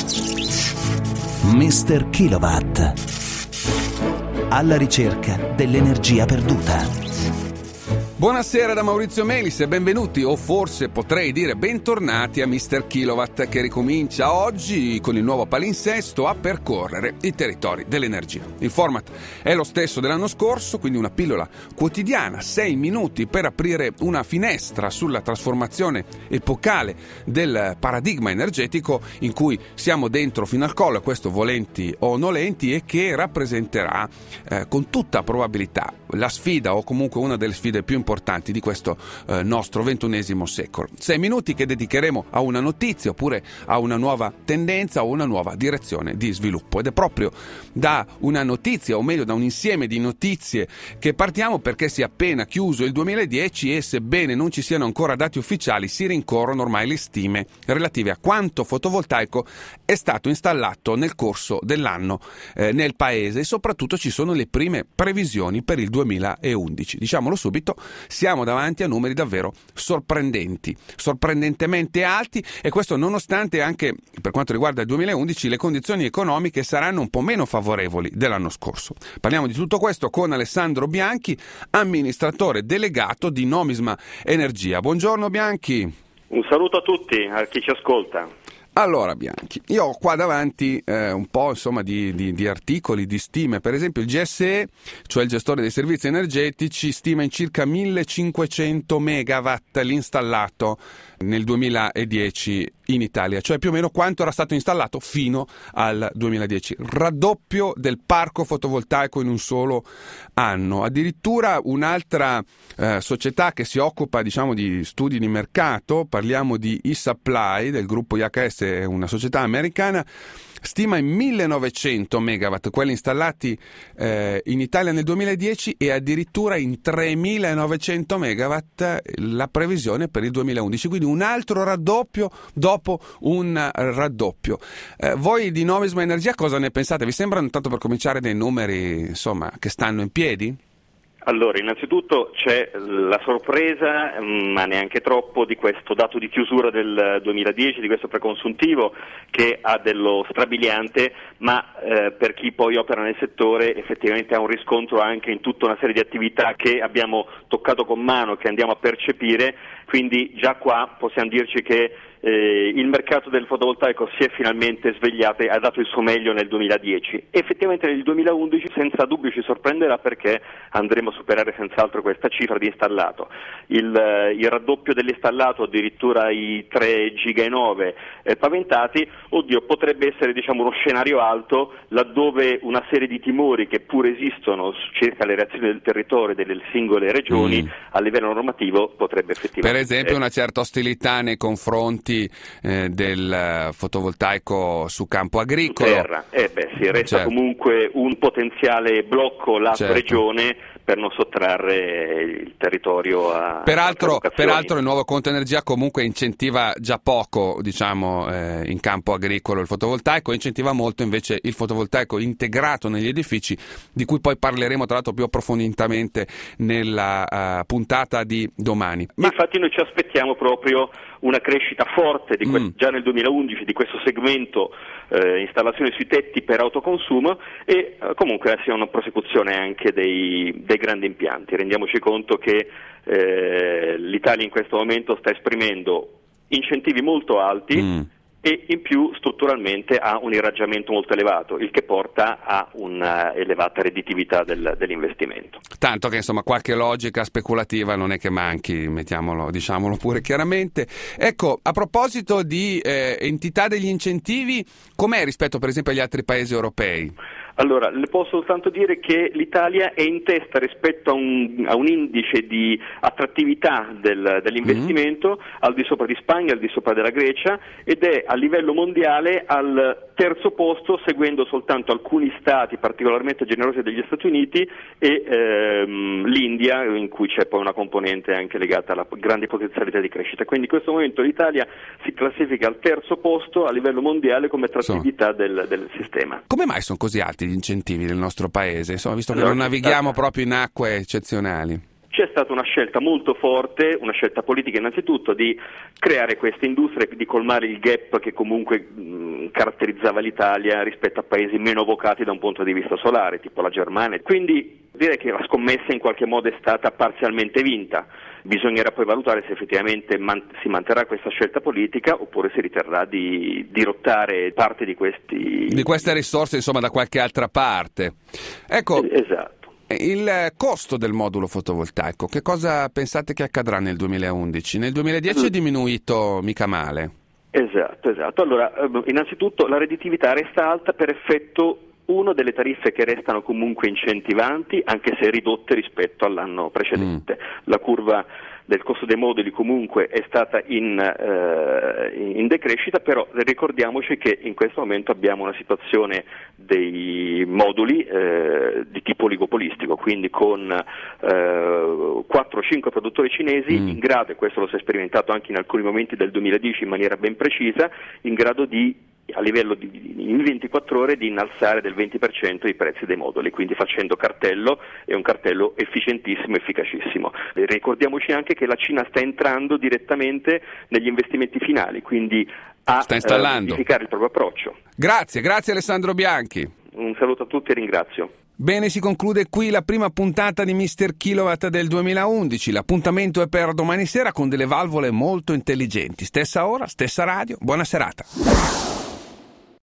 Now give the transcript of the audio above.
Mr. Kilowatt. Alla ricerca dell'energia perduta. Buonasera da Maurizio Melis e benvenuti, o forse potrei dire bentornati a Mr. Kilowatt, che ricomincia oggi con il nuovo palinsesto a percorrere i territori dell'energia. Il format è lo stesso dell'anno scorso, quindi una pillola quotidiana, 6 minuti per aprire una finestra sulla trasformazione epocale del paradigma energetico in cui siamo dentro fino al collo, questo volenti o nolenti, e che rappresenterà con tutta probabilità la sfida, o comunque una delle sfide più importanti di questo nostro XXI secolo. 6 minuti che dedicheremo a una notizia, oppure a una nuova tendenza o una nuova direzione di sviluppo. Ed è proprio da una notizia, o meglio da un insieme di notizie, che partiamo, perché si è appena chiuso il 2010 e, sebbene non ci siano ancora dati ufficiali, si rincorrono ormai le stime relative a quanto fotovoltaico è stato installato nel corso dell'anno nel paese, e soprattutto ci sono le prime previsioni per il 2011. Diciamolo subito, siamo davanti a numeri davvero sorprendenti, sorprendentemente alti, e questo nonostante anche per quanto riguarda il 2011 le condizioni economiche saranno un po' meno favorevoli dell'anno scorso. Parliamo di tutto questo con Alessandro Bianchi, amministratore delegato di Nomisma Energia. Buongiorno Bianchi. Un saluto a tutti, a chi ci ascolta. Allora Bianchi, io ho qua davanti un po' insomma di articoli, di stime. Per esempio il GSE, cioè il gestore dei servizi energetici, stima in circa 1500 megawatt l'installato nel 2010 in Italia, cioè più o meno quanto era stato installato fino al 2010, raddoppio del parco fotovoltaico in un solo anno. Addirittura un'altra società che si occupa, diciamo, di studi di mercato, parliamo di eSupply del gruppo IHS, una società americana, stima in 1900 megawatt quelli installati in Italia nel 2010, e addirittura in 3900 megawatt la previsione per il 2011, quindi un altro raddoppio dopo un raddoppio. Voi di Nomisma Energia cosa ne pensate? Vi sembrano, tanto per cominciare, dei numeri insomma che stanno in piedi? Allora, innanzitutto c'è la sorpresa, ma neanche troppo, di questo dato di chiusura del 2010, di questo preconsuntivo, che ha dello strabiliante, ma per chi poi opera nel settore effettivamente ha un riscontro anche in tutta una serie di attività che abbiamo toccato con mano, che andiamo a percepire, quindi già qua possiamo dirci che il mercato del fotovoltaico si è finalmente svegliato e ha dato il suo meglio nel 2010. Effettivamente nel 2011 senza dubbio ci sorprenderà, perché andremo a superare senz'altro questa cifra di installato. Il raddoppio dell'installato, addirittura i 3,9 GW paventati, potrebbe essere, diciamo, uno scenario alto, laddove una serie di timori che pure esistono circa le reazioni del territorio e delle singole regioni a livello normativo potrebbe effettivamente. Per esempio una certa ostilità nei confronti del fotovoltaico su campo agricolo. Terra. Resta certo. Comunque un potenziale blocco lato certo. regione, per non sottrarre il territorio a peraltro il nuovo conto energia comunque incentiva già poco, diciamo, in campo agricolo il fotovoltaico, incentiva molto invece il fotovoltaico integrato negli edifici, di cui poi parleremo tra l'altro più approfonditamente nella puntata di domani. Infatti noi ci aspettiamo proprio una crescita forte già nel 2011 di questo segmento installazione sui tetti per autoconsumo, e comunque sia una prosecuzione anche dei grandi impianti. Rendiamoci conto che l'Italia in questo momento sta esprimendo incentivi molto alti e in più strutturalmente ha un irraggiamento molto elevato, il che porta a una elevata redditività dell'investimento. Tanto che insomma qualche logica speculativa non è che manchi, diciamolo pure chiaramente. Ecco, a proposito di entità degli incentivi, com'è rispetto per esempio agli altri paesi europei? Allora, le posso soltanto dire che l'Italia è in testa rispetto a un indice di attrattività dell'investimento al di sopra di Spagna, al di sopra della Grecia, ed è a livello mondiale al terzo posto, seguendo soltanto alcuni stati particolarmente generosi degli Stati Uniti e l'India, in cui c'è poi una componente anche legata alla grande potenzialità di crescita. Quindi in questo momento l'Italia si classifica al terzo posto a livello mondiale come attrattività del sistema. Come mai sono così alti gli incentivi nel nostro paese, insomma, visto che non navighiamo proprio in acque eccezionali? C'è stata una scelta molto forte, una scelta politica innanzitutto, di creare queste industrie, di colmare il gap che comunque caratterizzava l'Italia rispetto a paesi meno vocati da un punto di vista solare, tipo la Germania. Quindi direi che la scommessa in qualche modo è stata parzialmente vinta. Bisognerà poi valutare se effettivamente si manterrà questa scelta politica oppure si riterrà di dirottare parte di queste risorse, insomma, da qualche altra parte. Ecco, esatto. Il costo del modulo fotovoltaico, che cosa pensate che accadrà nel 2011? Nel 2010 è diminuito mica male. Esatto. Allora, innanzitutto la redditività resta alta per effetto delle tariffe che restano comunque incentivanti, anche se ridotte rispetto all'anno precedente. La curva del costo dei moduli comunque è stata in decrescita, però ricordiamoci che in questo momento abbiamo una situazione dei moduli di tipo oligopolistico, quindi con 4-5 produttori cinesi in grado, e questo lo si è sperimentato anche in alcuni momenti del 2010 in maniera ben precisa, in grado di a livello in 24 ore di innalzare del 20% i prezzi dei moduli, quindi facendo cartello, è un cartello efficientissimo, efficacissimo. Ricordiamoci anche che la Cina sta entrando direttamente negli investimenti finali, quindi a modificare il proprio approccio. Grazie Alessandro Bianchi. Un saluto a tutti e ringrazio. Bene, si conclude qui la prima puntata di Mr. Kilowatt del 2011. L'appuntamento è per domani sera con delle valvole molto intelligenti. Stessa ora, stessa radio. Buona serata.